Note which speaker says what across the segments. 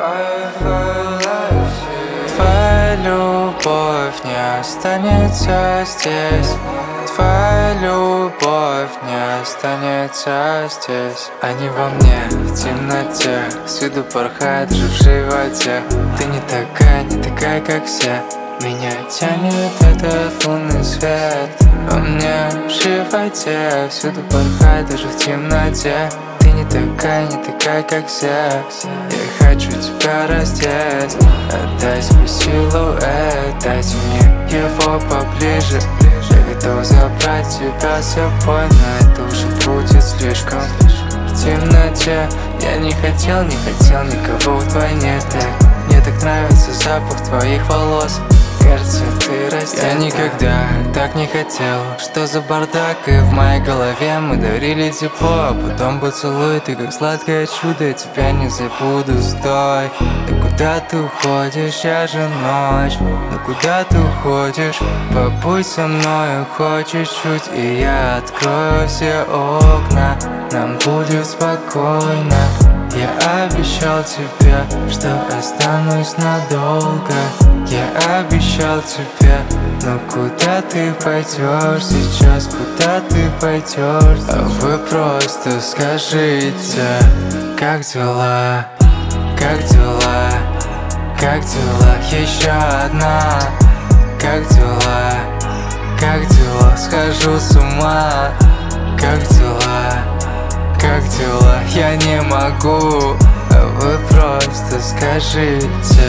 Speaker 1: Твоя любовь не останется здесь. Твоя любовь не останется здесь. Они во мне, в темноте, всюду порхает же в животе. Ты не такая, как все. Меня тянет этот лунный свет. Во мне в животе, всюду порхает даже в темноте. Ты не такая, как все. Я хочу тебя раздеть. Отдай свой силуэт, дайте мне его поближе. Я готов забрать тебя с собой, но это уже будет слишком. В темноте я не хотел никого вдвойне так. Мне так нравится запах твоих волос. Кажется, ты раздета. Я никогда так не хотел. Что за бардак, и в моей голове мы дарили тепло, а потом поцелуй. Ты как сладкое чудо, я тебя не забуду. Стой, да куда ты уходишь, я же ночь. Да куда ты уходишь, побудь со мною хоть чуть-чуть, и я открою все окна. Нам будет спокойно. Я обещал тебе, что останусь надолго. Я обещал тебе, но куда ты пойдешь сейчас, куда ты пойдешь? А вы просто скажите, как дела, как дела, как дела? Еще одна, как дела, как дела? Схожу с ума, как дела, как дела? Я не могу, а вы просто скажите.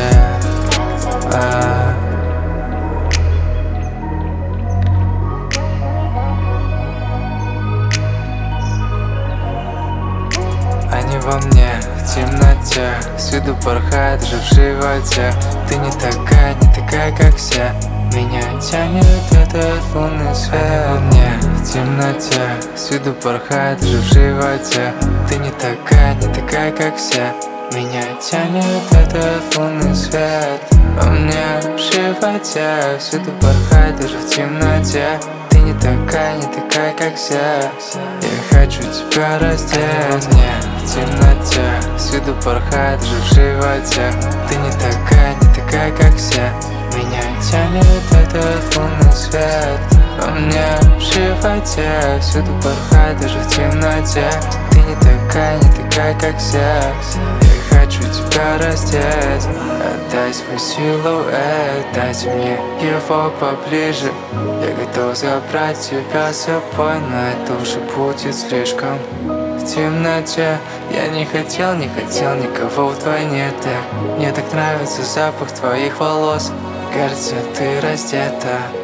Speaker 1: Они во мне, в темноте, всюду порхает же в животе. Ты не такая, как все. Меня тянет этот лунный свет. Во мне, в темноте, всюду порхает же в животе. Ты не такая, как все. Меня тянет этот лунный свет. Во мне в животе, всюду порхает даже в темноте. Ты не такая, как все. Я хочу тебя раздеть. Мне в темноте, всюду порхает же в животе. Ты не такая, как все. Меня тянет этот лунный свет. Во мне в животе, всюду порхает даже в темноте. Ты не такая, как все. Я хочу тебя раздеть. Отдай свой силуэт, дайте мне его поближе. Я готов забрать тебя с собой, но это уже будет слишком. В темноте я не хотел никого вдвойне так. Мне так нравится запах твоих волос. Кажется, ты раздета.